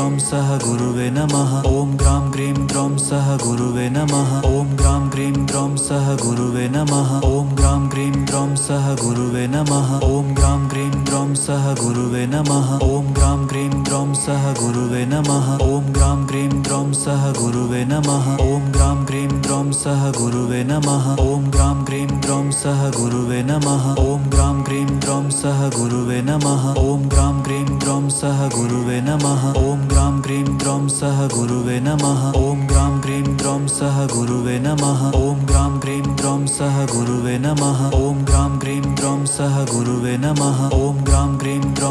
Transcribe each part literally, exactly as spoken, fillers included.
द्रौं सह गुरुवे नमः ॐ ग्रां ग्रीं द्रौं सह गुरुवे नमः ॐ ग्रां ग्रीं द्रौं सह गुरुवे नमः ॐ ग्रां ग्रीं द्रौं सह गुरुवे नमः ॐ ग्रां ग्रीं द्रौं सह गुरुवे नमः ॐ ग्रां ग्रीं द्रौं सह गुरुवे नमः ॐ ग्रां ग्रीं द्रौं सह गुरुवे नमः ॐ ग्रां ग्रीं द्रौं सह गुरुवे नमः ॐ ग्रां ग्रीं द्रौं सह गुरुवे नमः ॐ ग्रां ग्रीं द्रौं सह गुरुवे नमः ॐ ग्रां ग्रीं द्रौं सह गुरुवे नमः ॐ ग्रां ग्रीं द्रौं सह गुरुवे नमः ॐ ग्रां ग्रीं द्रौं सह गुरुवे नमः ॐ ग्रां ग्रीं द्रौं सह गुरुवे नमः ॐ ग्रां ग्रीं द्रौं सह गुरुवे नमः ॐ ग्रां ग्रीं द्रौं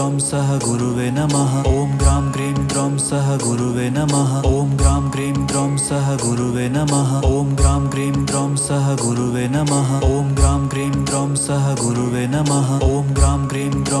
द्रौं सः गुरुवे नमः ॐ ग्रां ग्रीं द्रौं सः गुरुवे नमः ॐ ग्रां ग्रीं द्रौं सः गुरुवे नमः ॐ ग्रां ग्रीं द्रौं सः गुरुवे नमः ॐ ग्रां ग्रीं द्रौं सः गुरुवे नमः ॐ ग्रां ग्रीं द्रौं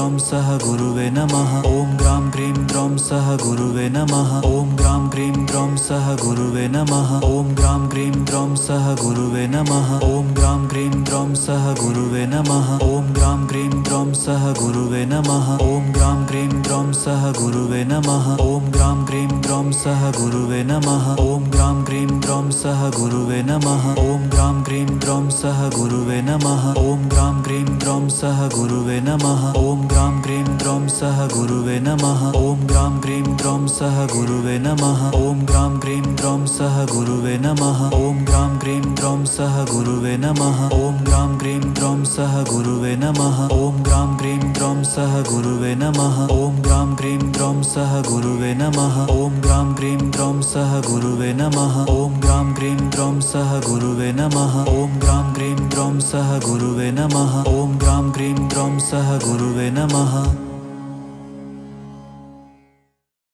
द्रौं सः गुरुवे नमः ॐ ग्रां ग्रीं द्रौं सः गुरुवे नमः ॐ ग्रां ग्रीं द्रौं सः गुरुवे नमः ॐ ग्रां ग्रीं द्रौं सः गुरुवे नमः ॐ ग्रां ग्रीं द्रौं द्रौं सह गुरुवे नमः ॐ ग्रां ग्रीं द्रौं सह गुरुवे नमः ॐ ग्रां ग्रीं द्रौं सह गुरुवे नमः ॐ ग्रां ग्रीं द्रौं सह गुरुवे नमः ॐ ग्रां ग्रीं द्रौं सह गुरुवे नमः ॐ ग्रां ग्रीं द्रौं सह गुरुवे नमः ॐ ग्रां ग्रीं द्रौं सह गुरुवे नमः ॐ ग्रां ग्रीं द्रौं सह गुरुवे नमः ॐ ग्रां ग्रीं द्रौं सह गुरुवे नमः ॐ ग्रां ग्रीं द्रौं सह गुरुवे नमः ॐ ग्रां ग्रीं द्रौं सह गुरुवे नमः ॐ ग्रां ग्रीं द्रौं सह गुरुवे नमः ॐ ग्रां ग्रीं द्रौं सह गुरुवे नमः ॐ ग्रां ग्रीं द्रौं सह गुरुवे नमः ॐ ग्रां ग्रीं द्रौं सह गुरुवे नमः ॐ ग्रां ग्रीं द्रौं सह गुरुवे नमः ॐ ग्रां ग्रीं द्रौं सह गुरुवे नमः ॐ ग्रां ग्रीं द्रौं सह गुरुवे नमः।